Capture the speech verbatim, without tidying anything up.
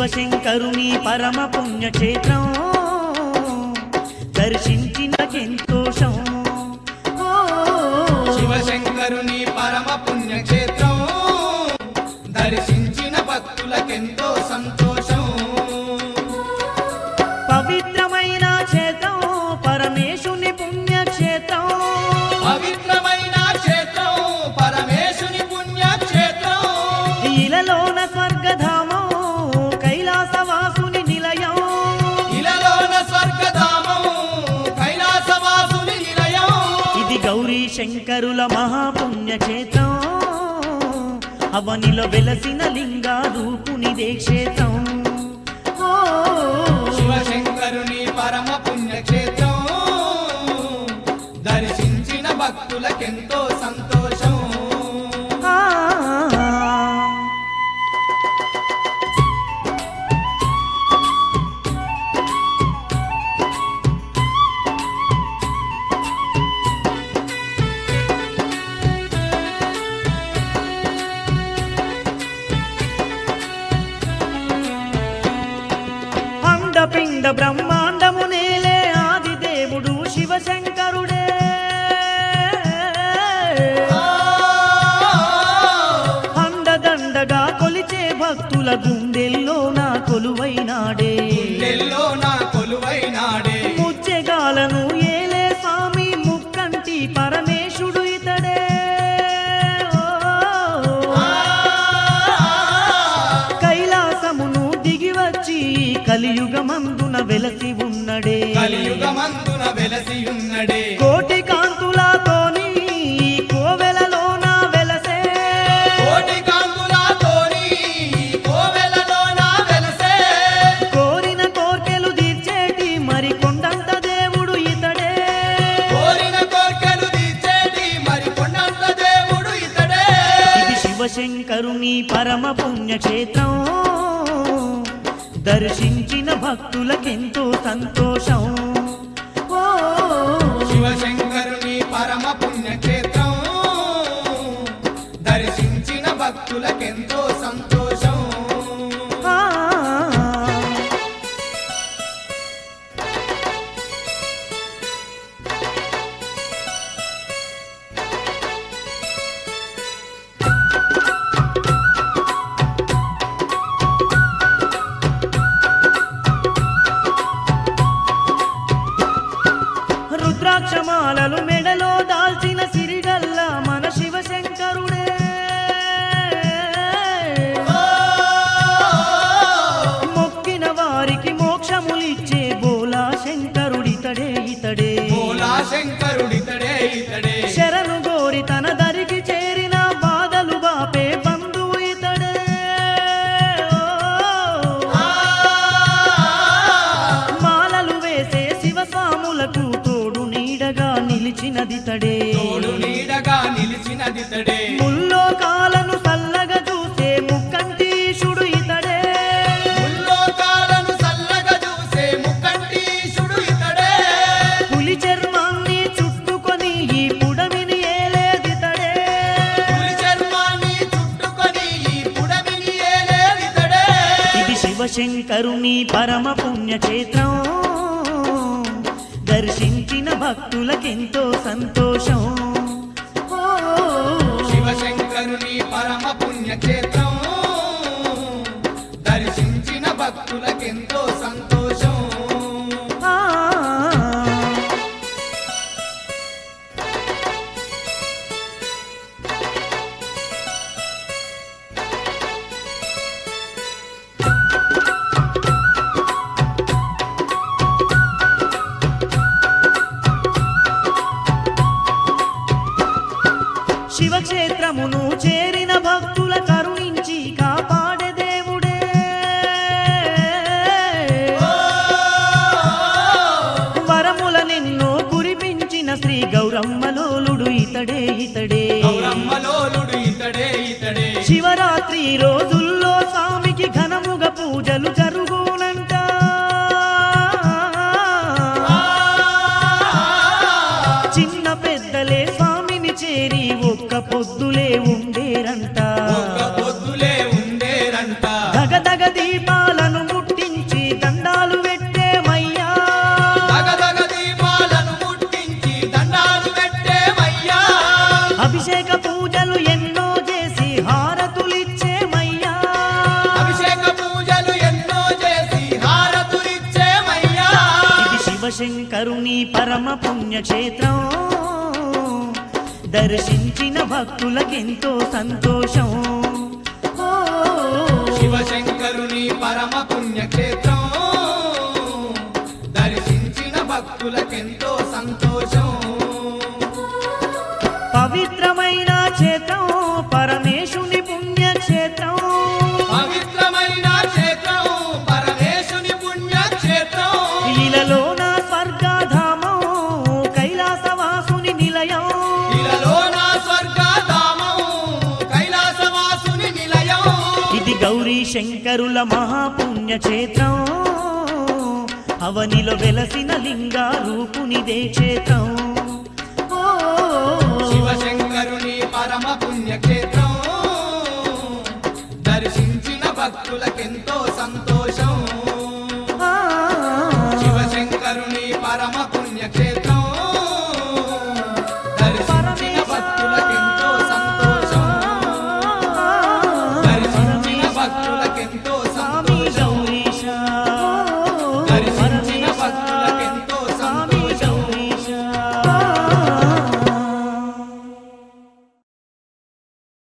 శివశంకరుని పరమ పుణ్యక్షేత్రం దర్శించిన సంతోషం శివశంకరుని పరమ పుణ్యక్షేత్రం దర్శించిన భక్తులకెంతో సంతోషం పవిత్రమైన క్షేత్రం పరమేశుని పుణ్యక్షేత్రం పవిత్రమైన క్షేత్రం పరమేశుని పుణ్యక్షేత్రం ఇలలోన స్వర్గధామం కైలాసవాసుని నిలయం ఇలలోన స్వర్గధామం కైలాసవాసుని నిలయం ఇది గౌరీ శంకరుల మహాపుణ్యక్షేత్రం అవనిలో వెలసిన లింగా రూపునిదే క్షేత్రం శివశంకరుని పరమ పుణ్యక్షేత్రం దర్శించిన భక్తులకెంతో సంతోషం పిండ బ్రహ్మాండము నేలే ఆది దేవుడు శివశంకరుడే అండదండగా కొలిచే భక్తుల గుండెల్లో నా కొలువైనాడే గుండెల్లో నా కొలువైనాడే ముచ్చెగాలను ఏలే స్వామి ముక్కంటి పరమేశుడు ఇతడే కైలాసమును దిగి వచ్చి కలియుగమందున వెలసి ఉన్నడే కలియుగమందున వెలసి ఉన్నడే కోటి కాంతులతోని కోవెలలోన వెలసే కోటి కాంతులతోని కోవెలలోన వెలసే కోరిన కోర్కెలు తీర్చేటి మరి కొండంత దేవుడు ఇతడే కోరిన కోర్కెలు తీర్చేటి మరి కొండంత దేవుడు ఇతడే ఇది శివశంకరుని పరమ పుణ్యక్షేత్రం దర్శించిన భక్తులకెంతో సంతోషం శివశంకరుని పరమ పుణ్యక్షేత్రం దర్శించిన భక్తులకెంతో సంతోషం రుద్రాక్షమాలలు మెడలో దాల్చిన సిరిగల్ల మన శివశంకరుడే మొక్కిన వారికి మోక్షములిచ్చే బోలా శంకరుడితడే ఇతడే బోలా శంకరుడితడే ఇతడే శరణు గోరి తన దరికి చేరిన బాధలు బాపే బంధువు ఇతడే మాలలు వేసే శివస్వాములకు తోడు నీడగా నిలిచినదితడే తోడు నీడగా నిలిచినదితడే ముల్లోకాలను సల్లగా చూసే ముక్కంటీశుడు ఇతడే ముల్లోకాలను సల్లగా చూసే ముక్కంటీశుడు ఇతడే పులి చర్మాన్ని చుట్టుకొని ఈ పుడమిని ఏలేదితడే పులి చర్మాన్ని చుట్టుకొని ఈ పుడమిని ఏలేదితడే ఇది శివశంకరుని పరమ పుణ్యక్షేత్రం దర్శించిన భక్తులకెంతో సంతోషం శివశంకరుని పరమ పుణ్యక్షేత్రం దర్శించిన భక్తులకెంతో సంతోషం శివక్షేత్రమును చేరిన భక్తుల కరుణించి కాపాడే దేవుడే వరముల నిన్ను కురిపించిన శ్రీ గౌరమ్మలోలుడు ఇతడే ఇతడే గౌరమ్మలోలుడు ఇతడే ఇతడే శివరాత్రి రోజుల్లో స్వామికి ఘనముగ పూజలు జరుగునంట చిన్న పెద్దలే స్వామిని చేరి ఒక్క పొద్దులే ఉండేరంట ఒక్క పొద్దులే ఉండేరంట దగదగ దీపాలను శివశంకరుని పరమ పుణ్యక్షేత్రం దర్శించిన భక్తులకెంతో సంతోషం. ఓ శివశంకరుని పరమ పుణ్యక్షేత్రం దర్శించిన భక్తులకెంతో సంతోషం. పవిత్రమైన క్షేత్రం పరమేశుని పుణ్యక్షేత్రం. పవిత్రమైన క్షేత్రం పరమేశుని పుణ్యక్షేత్రం. ఇలలోన స్వర్గధామం కైలాసవాసుని నిలయం. ఇలలోన స్వర్గధామం కైలాసవాసుని నిలయం. ఇది గౌరీ శంకరుల మహాపుణ్యక్షేత్రం. అవనిలో వెలసిన లింగా రూపునిదే క్షేత్రం. ఓ శివశంకరుని పరమ పుణ్యక్షేత్రం దర్శించిన భక్తులకెంతో సంతోషం.